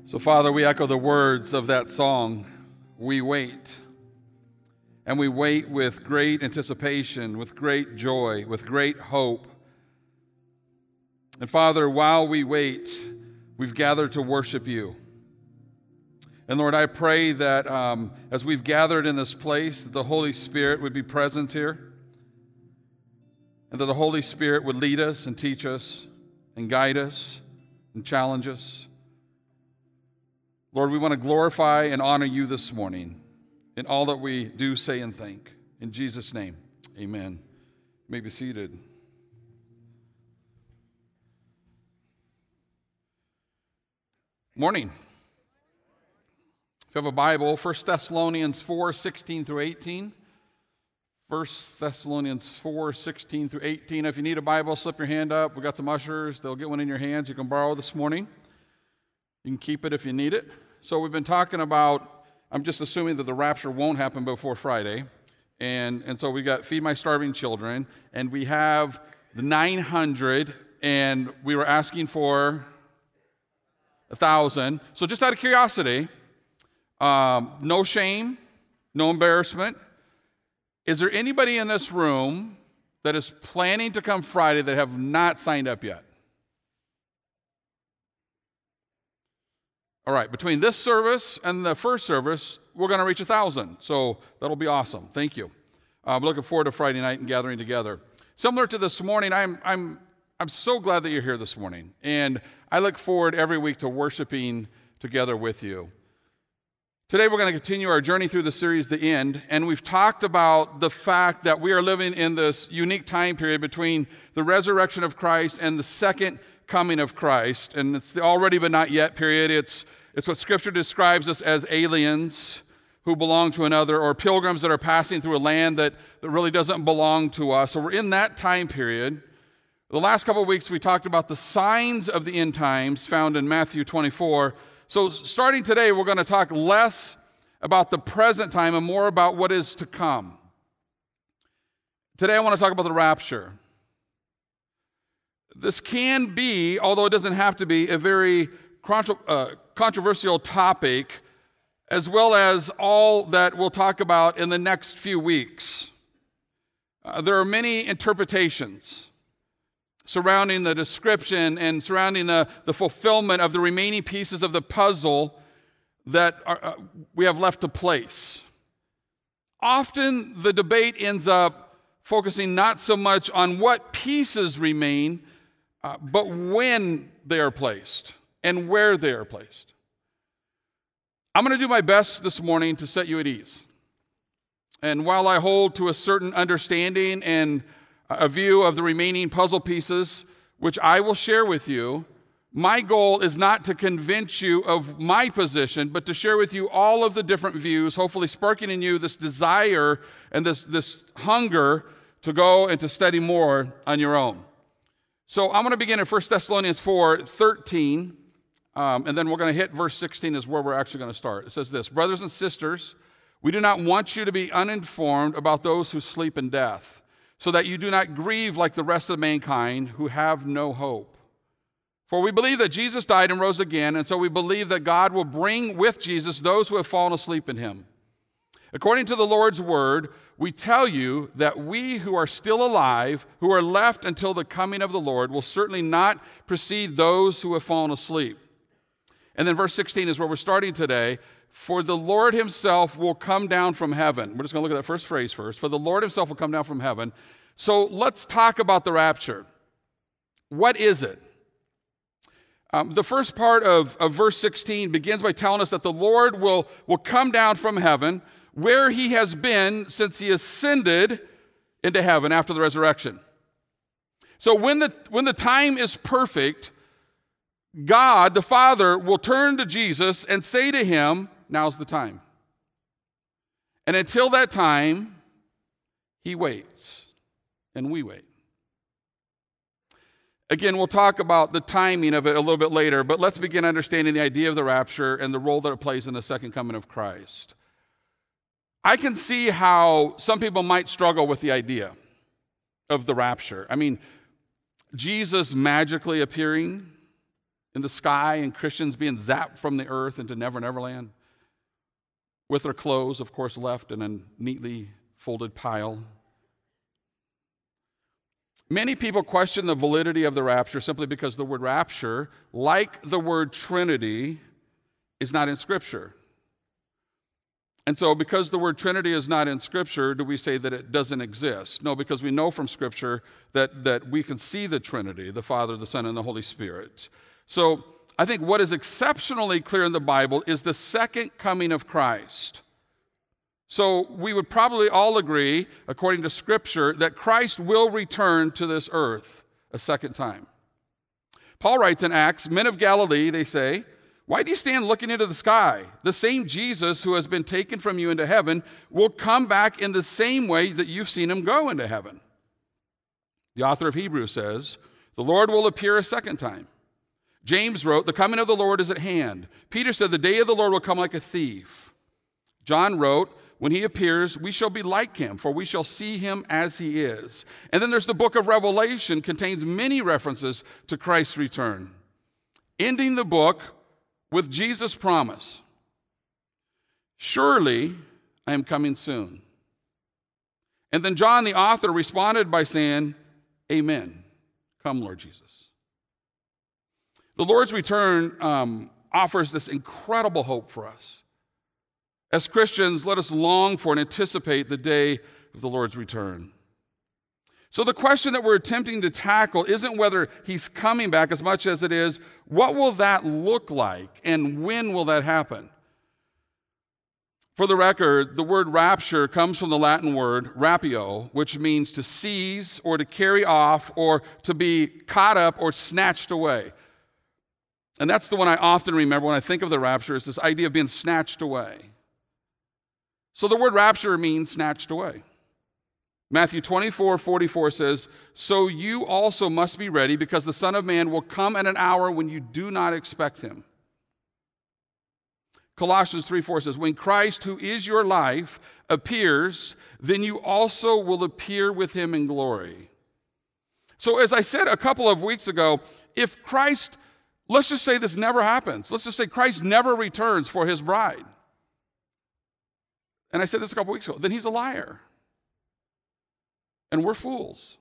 So, Father, we echo the words of that song, We Wait. And we wait with great anticipation, with great joy, with great hope. And Father, while we wait, we've gathered to worship you. And Lord, I pray that as we've gathered in this place, that the Holy Spirit would be present here, and that the Holy Spirit would lead us and teach us and guide us and challenge us. Lord, we want to glorify and honor you this morning in all that we do, say, and think. In Jesus' name, amen. You may be seated. Morning. If you have a Bible, 1 Thessalonians 4, 16 through 18. 1 Thessalonians 4, 16 through 18. If you need a Bible, slip your hand up. We've got some ushers. They'll get one in your hands. You can borrow this morning. You can keep it if you need it. So we've been talking about, I'm just assuming that the rapture won't happen before Friday. And so we got Feed My Starving Children. And we have the 900. And we were asking for 1,000. So just out of curiosity, no shame, no embarrassment. Is there anybody in this room that is planning to come Friday that have not signed up yet? All right, between this service and the first service, we're going to reach 1,000. So that'll be awesome. Thank you. I'm looking forward to Friday night and gathering together. Similar to this morning, I'm so glad that you're here this morning. And I look forward every week to worshiping together with you. Today we're going to continue our journey through the series, The End, and we've talked about the fact that we are living in this unique time period between the resurrection of Christ and the second coming of Christ, and it's the already but not yet period. It's what Scripture describes us as aliens who belong to another, or pilgrims that are passing through a land that really doesn't belong to us. So we're in that time period. The last couple of weeks we talked about the signs of the end times found in Matthew 24. So starting today, we're going to talk less about the present time and more about what is to come. Today I want to talk about the rapture. This can be, although it doesn't have to be, a very controversial topic, as well as all that we'll talk about in the next few weeks. There are many interpretations surrounding the description and surrounding the fulfillment of the remaining pieces of the puzzle that we have left to place. Often the debate ends up focusing not so much on what pieces remain, but when they are placed and where they are placed. I'm going to do my best this morning to set you at ease. And while I hold to a certain understanding and a view of the remaining puzzle pieces, which I will share with you, my goal is not to convince you of my position, but to share with you all of the different views, hopefully sparking in you this desire and this hunger to go and to study more on your own. So I'm going to begin in 1 Thessalonians 4, 13, and then we're going to hit verse 16 is where we're actually going to start. It says this: Brothers and sisters, we do not want you to be uninformed about those who sleep in death, so that you do not grieve like the rest of mankind who have no hope. For we believe that Jesus died and rose again, and so we believe that God will bring with Jesus those who have fallen asleep in him. According to the Lord's word, we tell you that we who are still alive, who are left until the coming of the Lord, will certainly not precede those who have fallen asleep. And then verse 16 is where we're starting today. For the Lord himself will come down from heaven. We're just going to look at that first phrase first. For the Lord himself will come down from heaven. So let's talk about the rapture. What is it? The first part of verse 16 begins by telling us that the Lord will come down from heaven, where he has been since he ascended into heaven after the resurrection. So when the time is perfect, God, the Father, will turn to Jesus and say to him, now's the time. And until that time, he waits, and we wait. Again, we'll talk about the timing of it a little bit later, but let's begin understanding the idea of the rapture and the role that it plays in the second coming of Christ. I can see how some people might struggle with the idea of the rapture. I mean, Jesus magically appearing in the sky and Christians being zapped from the earth into Never Never Land with their clothes, of course, left in a neatly folded pile. Many people question the validity of the rapture simply because the word rapture, like the word Trinity, is not in Scripture. And so because the word Trinity is not in Scripture, do we say that it doesn't exist? No, because we know from Scripture that we can see the Trinity, the Father, the Son, and the Holy Spirit. So I think what is exceptionally clear in the Bible is the second coming of Christ. So we would probably all agree, according to Scripture, that Christ will return to this earth a second time. Paul writes in Acts, "Men of Galilee," they say, "why do you stand looking into the sky? The same Jesus who has been taken from you into heaven will come back in the same way that you've seen him go into heaven." The author of Hebrews says, "The Lord will appear a second time." James wrote, "The coming of the Lord is at hand." Peter said, "The day of the Lord will come like a thief." John wrote, "When he appears, we shall be like him, for we shall see him as he is." And then there's the book of Revelation, contains many references to Christ's return. Ending the book with Jesus' promise, "Surely I am coming soon." And then John, the author, responded by saying, "Amen. Come, Lord Jesus." The Lord's return offers this incredible hope for us. As Christians, let us long for and anticipate the day of the Lord's return. So the question that we're attempting to tackle isn't whether he's coming back as much as it is, what will that look like and when will that happen? For the record, the word rapture comes from the Latin word rapio, which means to seize or to carry off or to be caught up or snatched away. And that's the one I often remember when I think of the rapture, is this idea of being snatched away. So the word rapture means snatched away. Matthew 24:44 says, "So you also must be ready, because the Son of Man will come at an hour when you do not expect him." Colossians 3:4 says, "When Christ, who is your life, appears, then you also will appear with him in glory." So as I said a couple of weeks ago, if Christ, let's just say this never happens. Let's just say Christ never returns for his bride. And I said this a couple weeks ago, then he's a liar. And we're fools.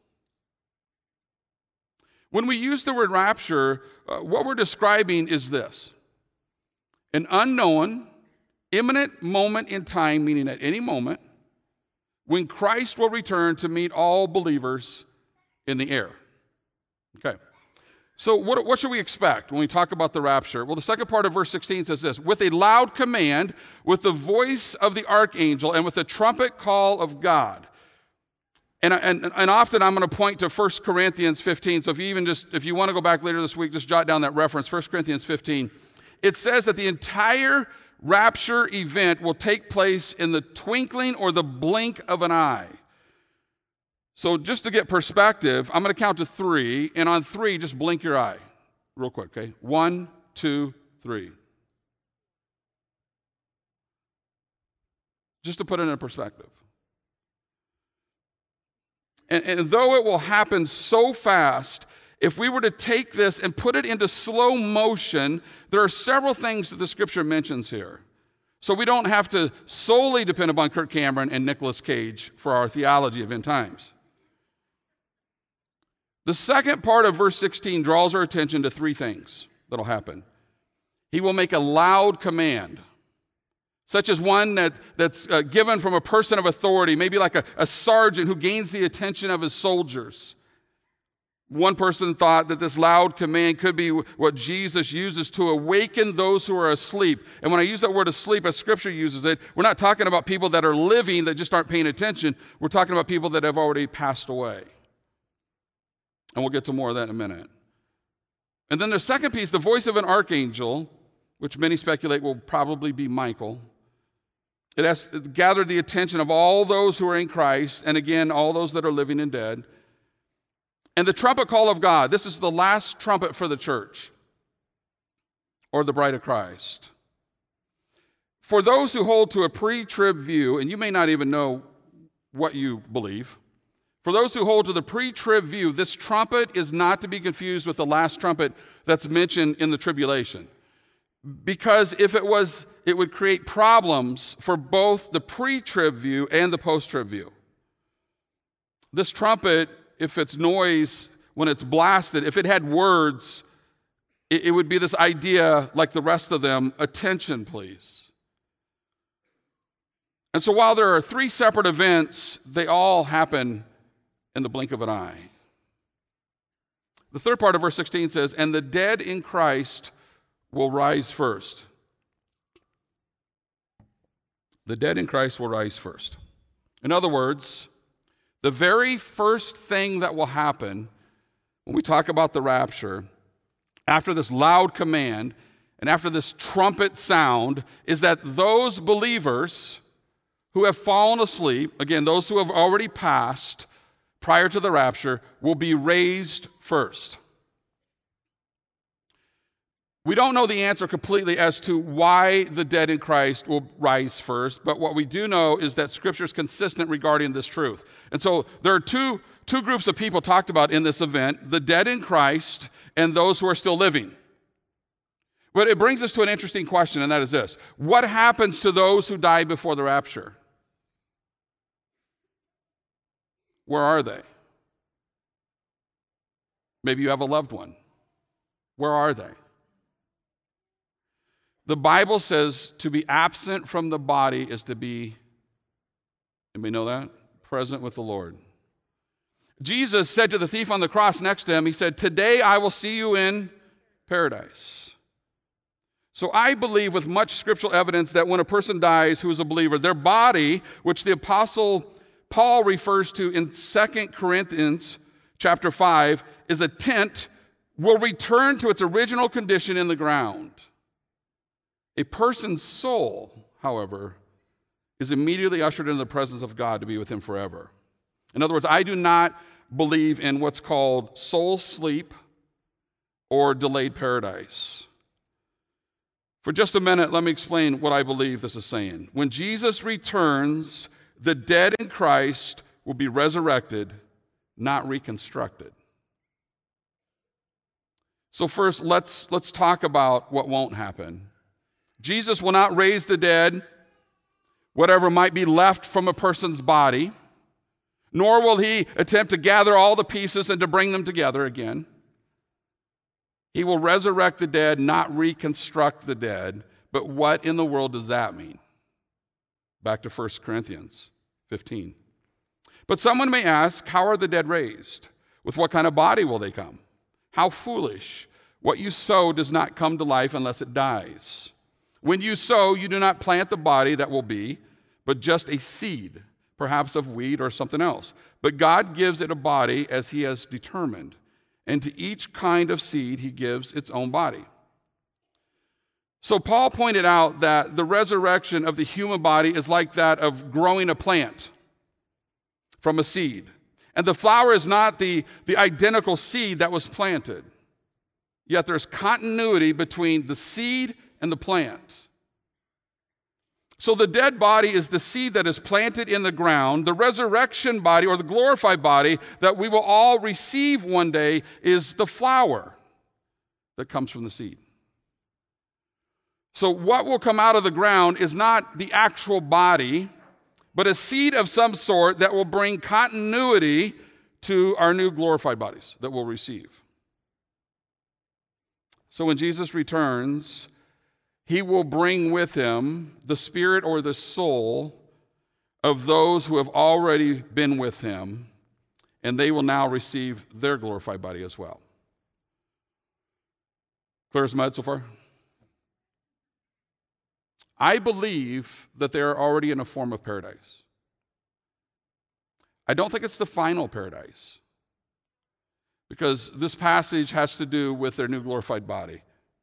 When we use the word rapture, what we're describing is this: an unknown, imminent moment in time, meaning at any moment, when Christ will return to meet all believers in the air. Okay. So what should we expect when we talk about the rapture? Well, the second part of verse 16 says this: "With a loud command, with the voice of the archangel, and with the trumpet call of God." And often I'm going to point to 1 Corinthians 15. So if you want to go back later this week, just jot down that reference, 1 Corinthians 15. It says that the entire rapture event will take place in the twinkling or the blink of an eye. So just to get perspective, I'm going to count to 3, and on 3, just blink your eye real quick, okay? 1, 2, 3. Just to put it in perspective. And though it will happen so fast, if we were to take this and put it into slow motion, there are several things that the Scripture mentions here. So we don't have to solely depend upon Kirk Cameron and Nicolas Cage for our theology of end times. The second part of verse 16 draws our attention to 3 things that will happen. He will make a loud command, such as one that's given from a person of authority, maybe like a sergeant who gains the attention of his soldiers. One person thought that this loud command could be what Jesus uses to awaken those who are asleep. And when I use that word asleep, as Scripture uses it, we're not talking about people that are living that just aren't paying attention. We're talking about people that have already passed away. And we'll get to more of that in a minute. And then the second piece, the voice of an archangel, which many speculate will probably be Michael. It has gathered the attention of all those who are in Christ, and again, all those that are living and dead. And the trumpet call of God, this is the last trumpet for the church, or the bride of Christ. For those who hold to a pre-trib view, and you may not even know what you believe, For those who hold to the pre-trib view, this trumpet is not to be confused with the last trumpet that's mentioned in the tribulation. Because if it was, it would create problems for both the pre-trib view and the post-trib view. This trumpet, if its noise, when it's blasted, if it had words, it would be this idea, like the rest of them, attention, please. And so while there are three separate events, they all happen in the blink of an eye. The third part of verse 16 says, and the dead in Christ will rise first. The dead in Christ will rise first. In other words, the very first thing that will happen when we talk about the rapture, after this loud command and after this trumpet sound, is that those believers who have fallen asleep, again, those who have already passed prior to the rapture, will be raised first. We don't know the answer completely as to why the dead in Christ will rise first, but what we do know is that Scripture is consistent regarding this truth. And so there are two groups of people talked about in this event, the dead in Christ and those who are still living. But it brings us to an interesting question, and that is this. What happens to those who die before the rapture? Where are they? Maybe you have a loved one. Where are they? The Bible says to be absent from the body is to be, anybody know that? Present with the Lord. Jesus said to the thief on the cross next to him, he said, today I will see you in paradise. So I believe with much scriptural evidence that when a person dies who is a believer, their body, which the Apostle Paul refers to in 2 Corinthians chapter 5, is a tent, will return to its original condition in the ground. A person's soul, however, is immediately ushered into the presence of God to be with him forever. In other words, I do not believe in what's called soul sleep or delayed paradise. For just a minute, let me explain what I believe this is saying. When Jesus returns, the dead in Christ will be resurrected, not reconstructed. So first, let's talk about what won't happen. Jesus will not raise the dead, whatever might be left from a person's body, nor will he attempt to gather all the pieces and to bring them together again. He will resurrect the dead, not reconstruct the dead. But what in the world does that mean? Back to 1 Corinthians 15. But someone may ask, how are the dead raised? With what kind of body will they come? How foolish. What you sow does not come to life unless it dies. When you sow, you do not plant the body that will be, but just a seed, perhaps of wheat or something else. But God gives it a body as he has determined. And to each kind of seed, he gives its own body. So Paul pointed out that the resurrection of the human body is like that of growing a plant from a seed. And the flower is not the identical seed that was planted. Yet there's continuity between the seed and the plant. So the dead body is the seed that is planted in the ground. The resurrection body, or the glorified body that we will all receive one day, is the flower that comes from the seed. So what will come out of the ground is not the actual body, but a seed of some sort that will bring continuity to our new glorified bodies that we'll receive. So when Jesus returns, he will bring with him the spirit or the soul of those who have already been with him, and they will now receive their glorified body as well. Clear as mud so far? I believe that they are already in a form of paradise. I don't think it's the final paradise, because this passage has to do with their new glorified body.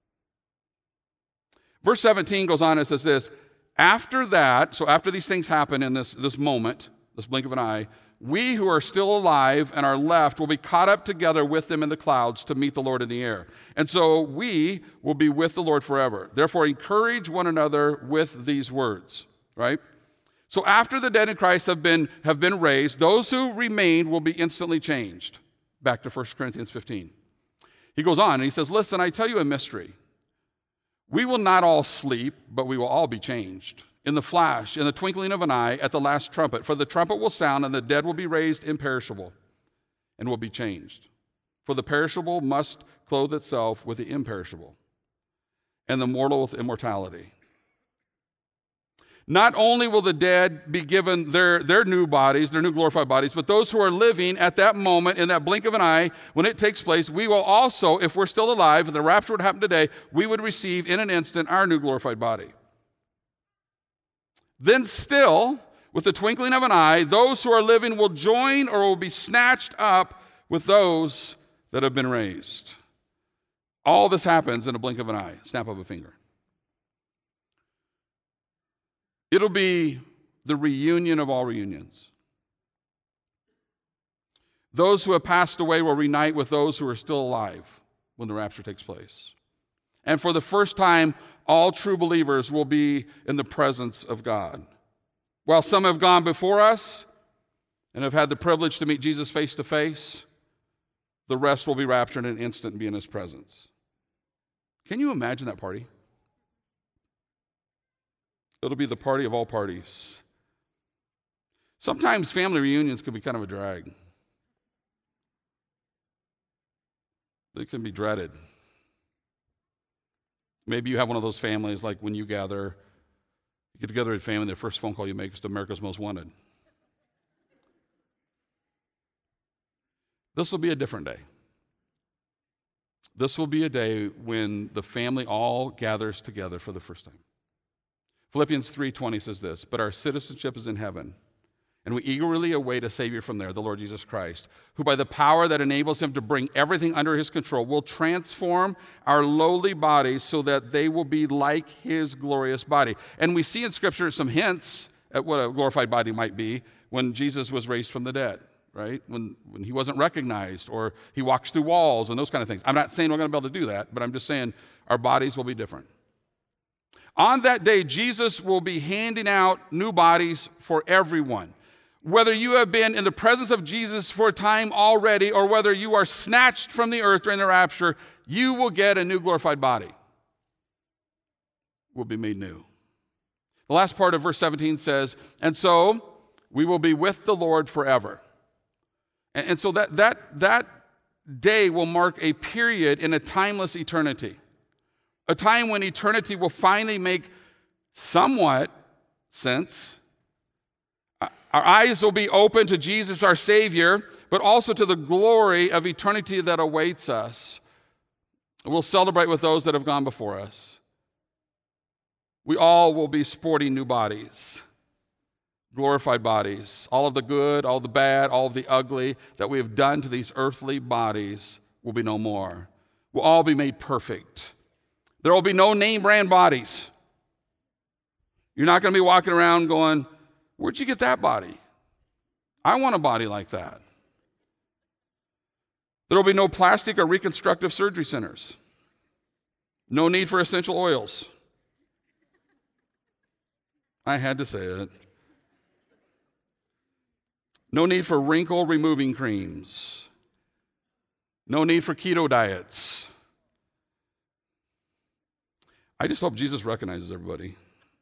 Verse 17 goes on and says this, after that, so after these things happen in this moment, this blink of an eye, we who are still alive and are left will be caught up together with them in the clouds to meet the Lord in the air. And so we will be with the Lord forever. Therefore, encourage one another with these words, right? So after the dead in Christ have been raised, those who remain will be instantly changed. Back to 1 Corinthians 15. He goes on and he says, listen, I tell you a mystery. We will not all sleep, but we will all be changed. In the flash, in the twinkling of an eye, at the last trumpet. For the trumpet will sound, and the dead will be raised imperishable, and will be changed. For the perishable must clothe itself with the imperishable, and the mortal with immortality. Not only will the dead be given their new bodies, their new glorified bodies, but those who are living at that moment, in that blink of an eye, when it takes place, we will also, if we're still alive, if the rapture would happen today, we would receive in an instant our new glorified body. Then still, with the twinkling of an eye, those who are living will join or will be snatched up with those that have been raised. All this happens in a blink of an eye, snap of a finger. It'll be the reunion of all reunions. Those who have passed away will reunite with those who are still alive when the rapture takes place. And for the first time, all true believers will be in the presence of God. While some have gone before us and have had the privilege to meet Jesus face to face, the rest will be raptured in an instant and be in his presence. Can you imagine that party? It'll be the party of all parties. Sometimes family reunions can be kind of a drag. They can be dreaded. Maybe you have one of those families like when you get together with family, the first phone call you make is to America's Most Wanted. This will be a different day. This will be a day when the family all gathers together for the first time. Philippians 3:20 says this, but our citizenship is in heaven, and we eagerly await a Savior from there, the Lord Jesus Christ, who by the power that enables him to bring everything under his control will transform our lowly bodies so that they will be like his glorious body. And we see in Scripture some hints at what a glorified body might be when Jesus was raised from the dead, right? When he wasn't recognized, or he walks through walls and those kind of things. I'm not saying we're going to be able to do that, but I'm just saying our bodies will be different. On that day, Jesus will be handing out new bodies for everyone. Whether you have been in the presence of Jesus for a time already, or whether you are snatched from the earth during the rapture, you will get a new glorified body. Will be made new. The last part of verse 17 says, and so we will be with the Lord forever. And so that day will mark a period in a timeless eternity. A time when eternity will finally make somewhat sense. Our eyes will be open to Jesus, our Savior, but also to the glory of eternity that awaits us. We'll celebrate with those that have gone before us. We all will be sporting new bodies, glorified bodies. All of the good, all of the bad, all of the ugly that we have done to these earthly bodies will be no more. We'll all be made perfect. There will be no name brand bodies. You're not going to be walking around going, where'd you get that body? I want a body like that. There will be no plastic or reconstructive surgery centers. No need for essential oils. I had to say it. No need for wrinkle removing creams. No need for keto diets. I just hope Jesus recognizes everybody.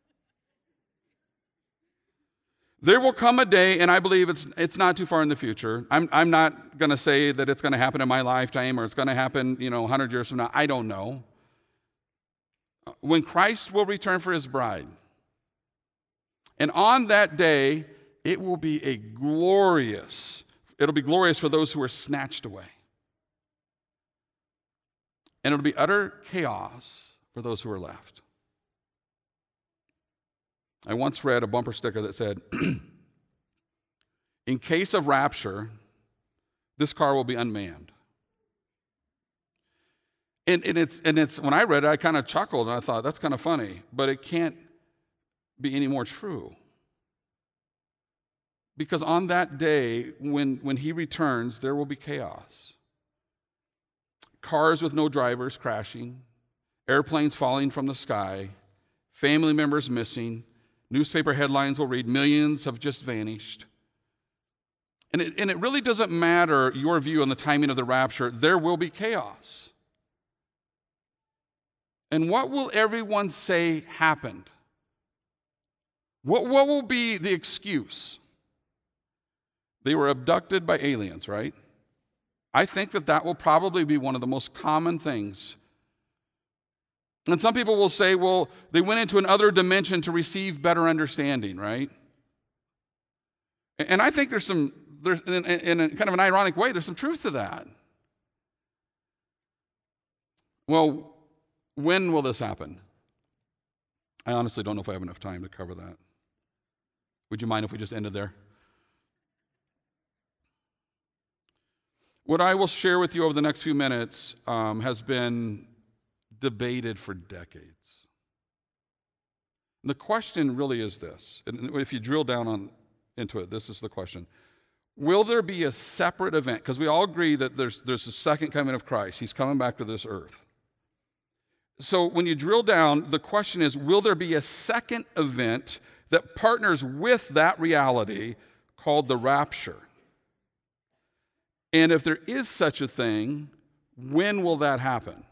There will come a day, and I believe it's not too far in the future. I'm not going to say that it's going to happen in my lifetime or it's going to happen, 100 years from now. I don't know. When Christ will return for his bride. And on that day, it will be it'll be glorious for those who are snatched away. And it'll be utter chaos for those who are left. I once read a bumper sticker that said, in case of rapture, this car will be unmanned. And it's when I read it, I kind of chuckled and I thought, that's kind of funny, but it can't be any more true. Because on that day, when he returns, there will be chaos. Cars with no drivers crashing, airplanes falling from the sky, family members missing, Newspaper headlines will read, millions have just vanished. And it really doesn't matter your view on the timing of the rapture. There will be chaos. And what will everyone say happened? What will be the excuse? They were abducted by aliens, right? I think that will probably be one of the most common things. And some people will say, well, they went into another dimension to receive better understanding, right? And I think there's in a kind of an ironic way, there's some truth to that. Well, when will this happen? I honestly don't know if I have enough time to cover that. Would you mind if we just ended there? What I will share with you over the next few minutes has been debated for decades. And the question really is this, and if you drill down into it, this is the question. Will there be a separate event? Because we all agree that there's a second coming of Christ. He's coming back to this earth. So when you drill down, the question is, will there be a second event that partners with that reality called the rapture? And if there is such a thing, when will that happen?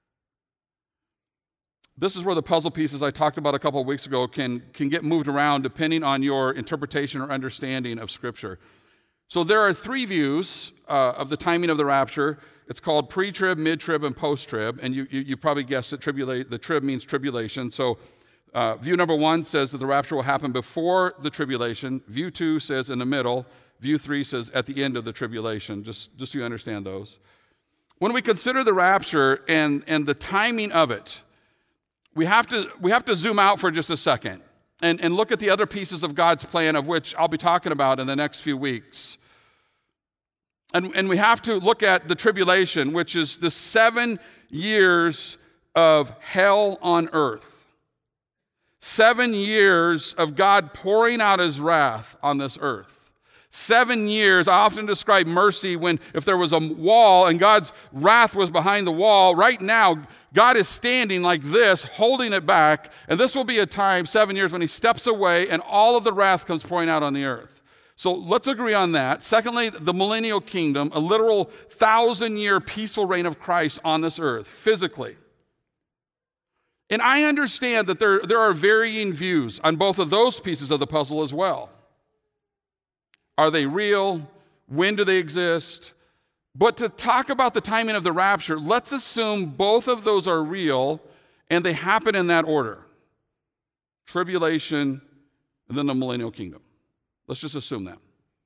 This is where the puzzle pieces I talked about a couple of weeks ago can get moved around depending on your interpretation or understanding of Scripture. So there are three views of the timing of the rapture. It's called pre-trib, mid-trib, and post-trib. And you probably guessed that the trib means tribulation. So view number one says that the rapture will happen before the tribulation. View two says in the middle. View three says at the end of the tribulation, just so you understand those. When we consider the rapture and the timing of it, we have to zoom out for just a second and look at the other pieces of God's plan, of which I'll be talking about in the next few weeks. And we have to look at the tribulation, which is the 7 years of hell on earth. 7 years of God pouring out his wrath on this earth. 7 years, I often describe mercy if there was a wall and God's wrath was behind the wall. Right now, God is standing like this, holding it back, and this will be a time, 7 years, when he steps away and all of the wrath comes pouring out on the earth. So let's agree on that. Secondly, the millennial kingdom, a literal 1,000-year peaceful reign of Christ on this earth, physically. And I understand that there are varying views on both of those pieces of the puzzle as well. Are they real? When do they exist? But to talk about the timing of the rapture, let's assume both of those are real and they happen in that order. Tribulation and then the millennial kingdom. Let's just assume that.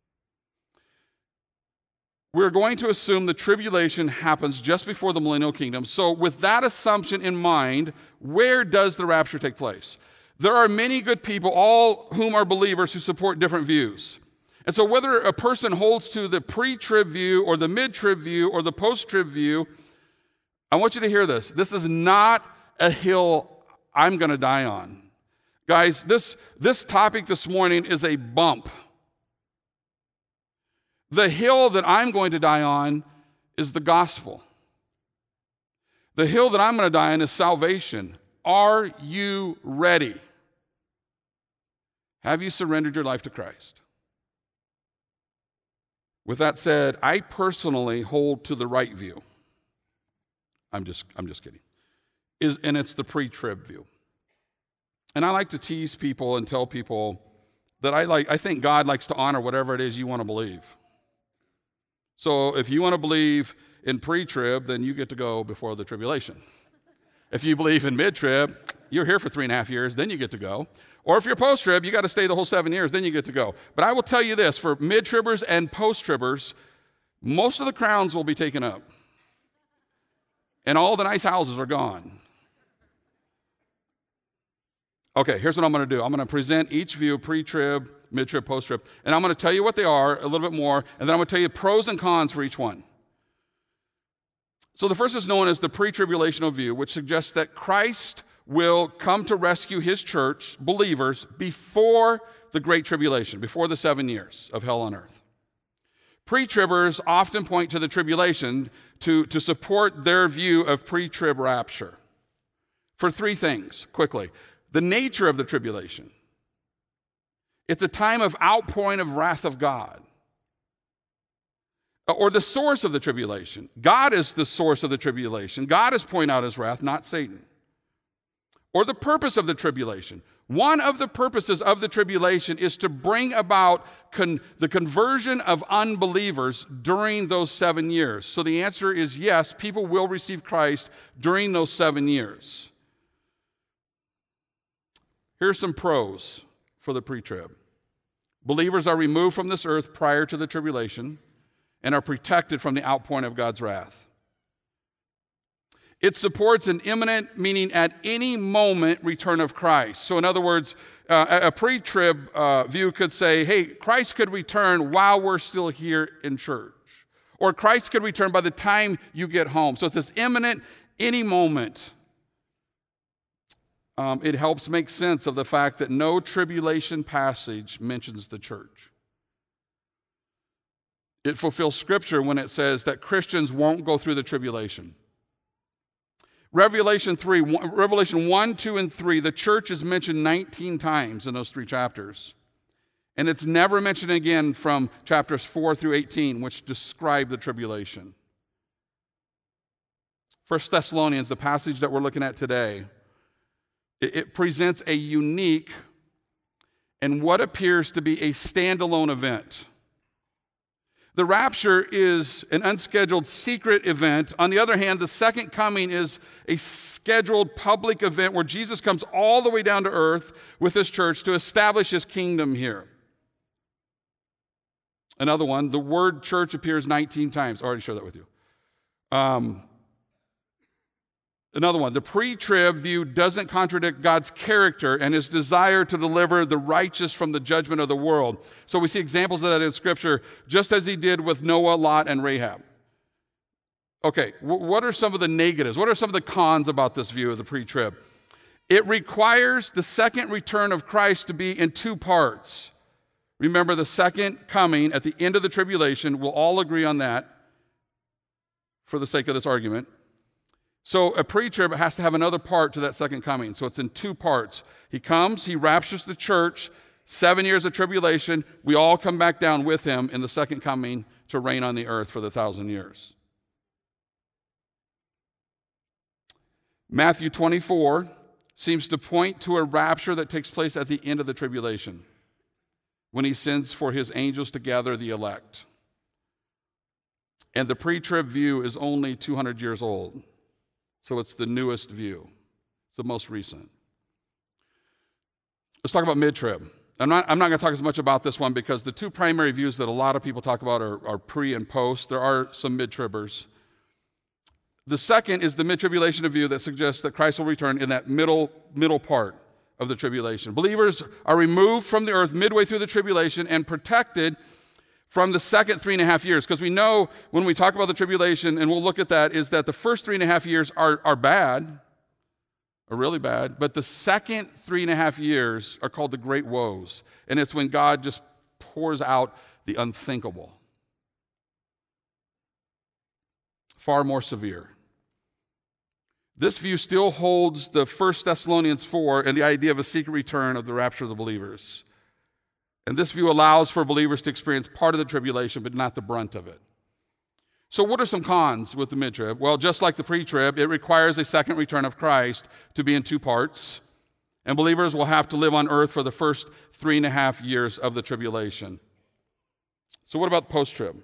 We're going to assume the tribulation happens just before the millennial kingdom. So with that assumption in mind, where does the rapture take place? There are many good people, all whom are believers, who support different views. And so whether a person holds to the pre-trib view or the mid-trib view or the post-trib view, I want you to hear this. This is not a hill I'm going to die on. Guys, this topic this morning is a bump. The hill that I'm going to die on is the gospel. The hill that I'm going to die on is salvation. Are you ready? Have you surrendered your life to Christ? With that said, I personally hold to the right view. I'm just kidding. And it's the pre-trib view. And I like to tease people and tell people that I think God likes to honor whatever it is you want to believe. So if you want to believe in pre-trib, then you get to go before the tribulation. If you believe in mid-trib, you're here for 3.5 years, then you get to go. Or if you're post-trib, you got to stay the whole 7 years, then you get to go. But I will tell you this, for mid-tribbers and post-tribbers, most of the crowns will be taken up. And all the nice houses are gone. Okay, here's what I'm going to do. I'm going to present each view, pre-trib, mid-trib, post-trib, and I'm going to tell you what they are a little bit more, and then I'm going to tell you pros and cons for each one. So the first is known as the pre-tribulational view, which suggests that Christ will come to rescue his church, believers, before the Great Tribulation, before the 7 years of hell on earth. Pre-tribbers often point to the tribulation to support their view of pre-trib rapture for three things, quickly. The nature of the tribulation. It's a time of outpouring of wrath of God. Or the source of the tribulation. God is the source of the tribulation. God is pouring out his wrath, not Satan. Or the purpose of the tribulation. One of the purposes of the tribulation is to bring about the conversion of unbelievers during those 7 years. So the answer is yes, people will receive Christ during those 7 years. Here's some pros for the pre-trib. Believers are removed from this earth prior to the tribulation and are protected from the outpouring of God's wrath. It supports an imminent, meaning at any moment, return of Christ. So in other words, a pre-trib view could say, hey, Christ could return while we're still here in church. Or Christ could return by the time you get home. So it's this imminent, any moment. It helps make sense of the fact that no tribulation passage mentions the church. It fulfills Scripture when it says that Christians won't go through the tribulation. Revelation 1, 2, and 3, the church is mentioned 19 times in those 3 chapters. And it's never mentioned again from chapters 4 through 18, which describe the tribulation. 1 Thessalonians, the passage that we're looking at today, it presents a unique and what appears to be a standalone event. The rapture is an unscheduled secret event. On the other hand, the second coming is a scheduled public event where Jesus comes all the way down to earth with his church to establish his kingdom here. Another one, the word church appears 19 times. I already shared that with you. Another one, the pre-trib view doesn't contradict God's character and his desire to deliver the righteous from the judgment of the world. So we see examples of that in Scripture, just as he did with Noah, Lot, and Rahab. Okay, what are some of the negatives? What are some of the cons about this view of the pre-trib? It requires the second return of Christ to be in 2 parts. Remember, the second coming at the end of the tribulation, we'll all agree on that for the sake of this argument. So a pre-trib has to have another part to that second coming. So it's in 2 parts. He comes, he raptures the church, 7 years of tribulation. We all come back down with him in the second coming to reign on the earth for the 1,000 years. Matthew 24 seems to point to a rapture that takes place at the end of the tribulation when he sends for his angels to gather the elect. And the pre-trib view is only 200 years old. So it's the newest view. It's the most recent. Let's talk about mid-trib. I'm not going to talk as much about this one because the 2 primary views that a lot of people talk about are pre and post. There are some mid-tribbers. The second is the mid-tribulation view that suggests that Christ will return in that middle part of the tribulation. Believers are removed from the earth midway through the tribulation and protected from the second 3.5 years, because we know when we talk about the tribulation, and we'll look at that, is that the first 3.5 years are bad, are really bad, but the second 3.5 years are called the great woes, and it's when God just pours out the unthinkable. Far more severe. This view still holds the 1 Thessalonians 4 and the idea of a secret return of the rapture of the believers. And this view allows for believers to experience part of the tribulation, but not the brunt of it. So what are some cons with the mid-trib? Well, just like the pre-trib, it requires a second return of Christ to be in 2 parts. And believers will have to live on earth for the first 3.5 years of the tribulation. So what about post-trib?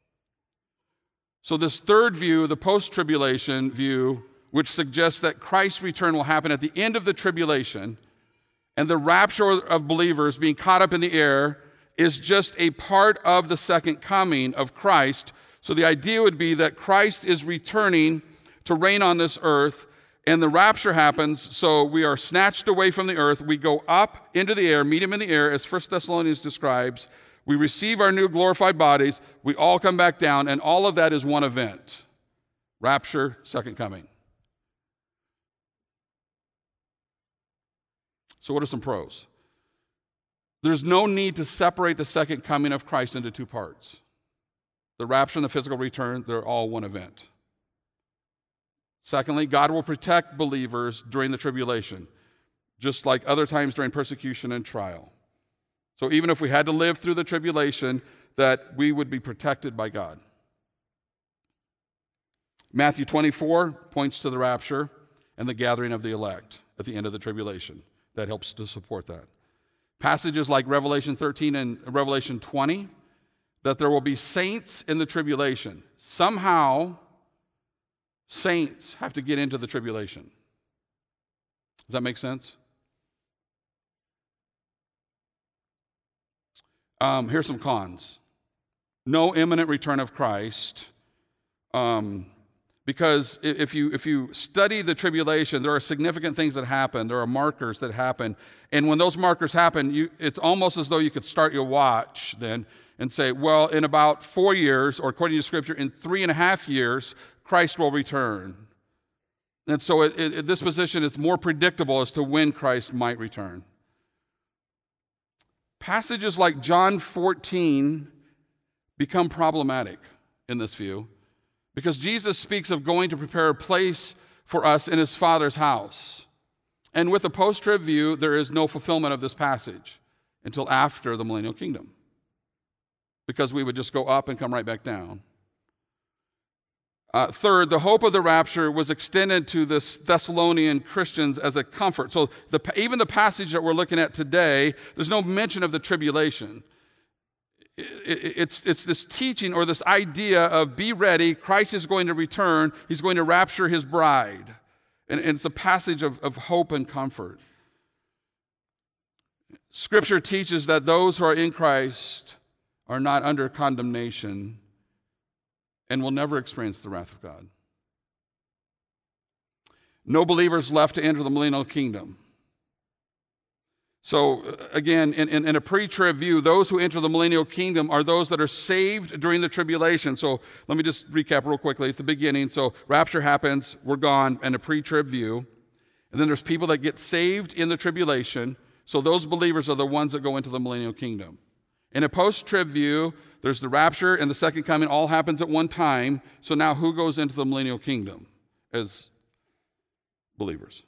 So this third view, the post-tribulation view, which suggests that Christ's return will happen at the end of the tribulation, and the rapture of believers being caught up in the air is just a part of the second coming of Christ. So the idea would be that Christ is returning to reign on this earth, and the rapture happens, so we are snatched away from the earth. We go up into the air, meet him in the air, as 1 Thessalonians describes. We receive our new glorified bodies. We all come back down, and all of that is one event. Rapture, second coming. So what are some pros? There's no need to separate the second coming of Christ into 2 parts. The rapture and the physical return, they're all one event. Secondly, God will protect believers during the tribulation, just like other times during persecution and trial. So even if we had to live through the tribulation, that we would be protected by God. Matthew 24 points to the rapture and the gathering of the elect at the end of the tribulation. That helps to support that. Passages like Revelation 13 and Revelation 20, that there will be saints in the tribulation. Somehow, saints have to get into the tribulation. Does that make sense? Here's some cons. No imminent return of Christ. Because if you study the tribulation, there are significant things that happen. There are markers that happen. And when those markers happen, it's almost as though you could start your watch then and say, well, in about 4 years, or according to Scripture, in 3.5 years, Christ will return. And so this position is more predictable as to when Christ might return. Passages like John 14 become problematic in this view because Jesus speaks of going to prepare a place for us in his Father's house. And with the post-trib view, there is no fulfillment of this passage until after the millennial kingdom because we would just go up and come right back down. Third, the hope of the rapture was extended to the Thessalonian Christians as a comfort. So even the passage that we're looking at today, there's no mention of the tribulation. It's this teaching or this idea of be ready, Christ is going to return, he's going to rapture his bride. And it's a passage of hope and comfort. Scripture teaches that those who are in Christ are not under condemnation and will never experience the wrath of God. No believers left to enter the millennial kingdom. So again, in a pre-trib view, those who enter the millennial kingdom are those that are saved during the tribulation. So let me just recap real quickly at the beginning. So rapture happens, we're gone, in a pre-trib view. And then there's people that get saved in the tribulation. So those believers are the ones that go into the millennial kingdom. In a post-trib view, there's the rapture and the second coming all happens at one time. So now who goes into the millennial kingdom as believers?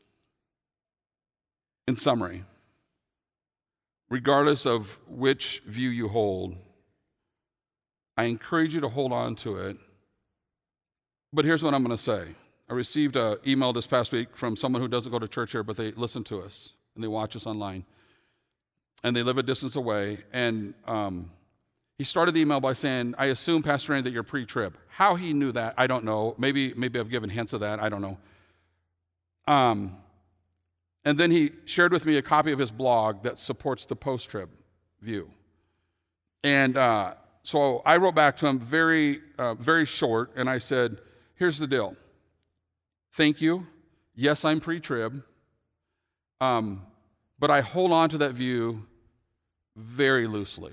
In summary, regardless of which view you hold, I encourage you to hold on to it. But here's what I'm going to say. I received an email this past week from someone who doesn't go to church here, but they listen to us and they watch us online. And they live a distance away. And he started the email by saying, I assume, Pastor Randy, that you're pre-trib. How he knew that, I don't know. Maybe I've given hints of that. I don't know. And then he shared with me a copy of his blog that supports the post-trib view. And so I wrote back to him very short, and I said, here's the deal. Thank you. Yes, I'm pre-trib. But I hold on to that view very loosely.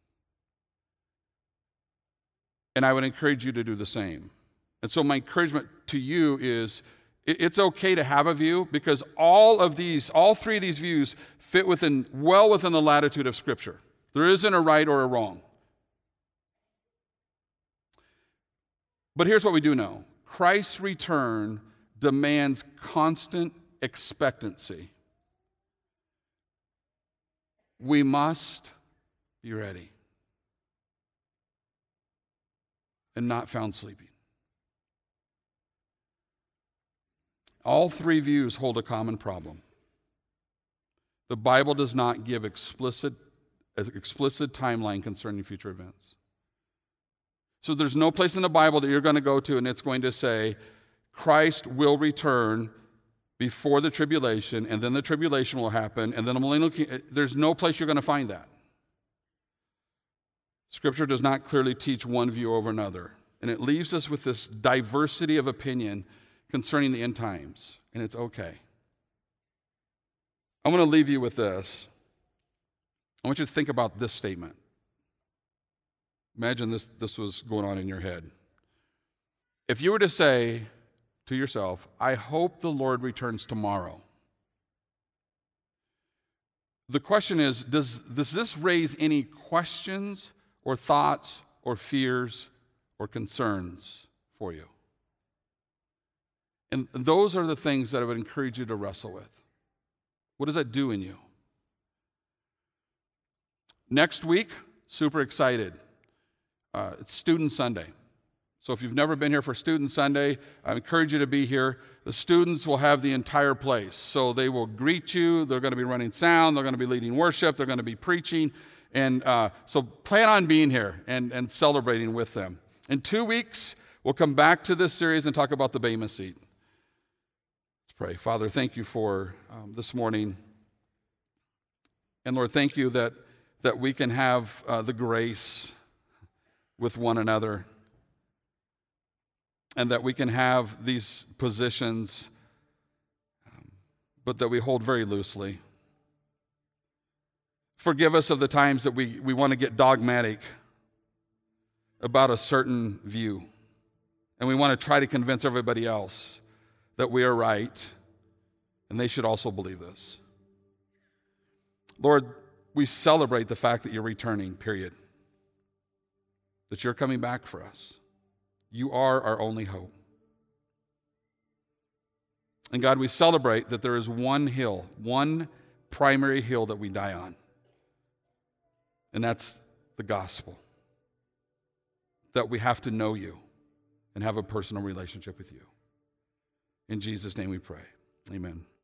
And I would encourage you to do the same. And so my encouragement to you is it's okay to have a view because all three of these views fit well within the latitude of Scripture. There isn't a right or a wrong. But here's what we do know. Christ's return demands constant expectancy. We must be ready and not found sleeping. All three views hold a common problem. The Bible does not give explicit timeline concerning future events. So there's no place in the Bible that you're going to go to and it's going to say Christ will return before the tribulation, and then the tribulation will happen, and then the millennial kingdom. There's no place you're going to find that. Scripture does not clearly teach one view over another, and it leaves us with this diversity of opinion concerning the end times, and it's okay. I'm going to leave you with this. I want you to think about this statement. Imagine this was going on in your head. If you were to say to yourself, I hope the Lord returns tomorrow. The question is, does this raise any questions or thoughts or fears or concerns for you? And those are the things that I would encourage you to wrestle with. What does that do in you? Next week, super excited. It's Student Sunday. So if you've never been here for Student Sunday, I encourage you to be here. The students will have the entire place. So they will greet you. They're going to be running sound. They're going to be leading worship. They're going to be preaching. And so plan on being here and celebrating with them. In 2 weeks, we'll come back to this series and talk about the Bema seat. Let's pray. Father, thank you for this morning. And Lord, thank you that we can have the grace with one another, and that we can have these positions, but that we hold very loosely. Forgive us of the times that we want to get dogmatic about a certain view, and we want to try to convince everybody else that we are right, and they should also believe this. Lord, we celebrate the fact that you're returning, period. That you're coming back for us. You are our only hope. And God, we celebrate that there is one hill, one primary hill that we die on. And that's the gospel. That we have to know you and have a personal relationship with you. In Jesus' name we pray. Amen.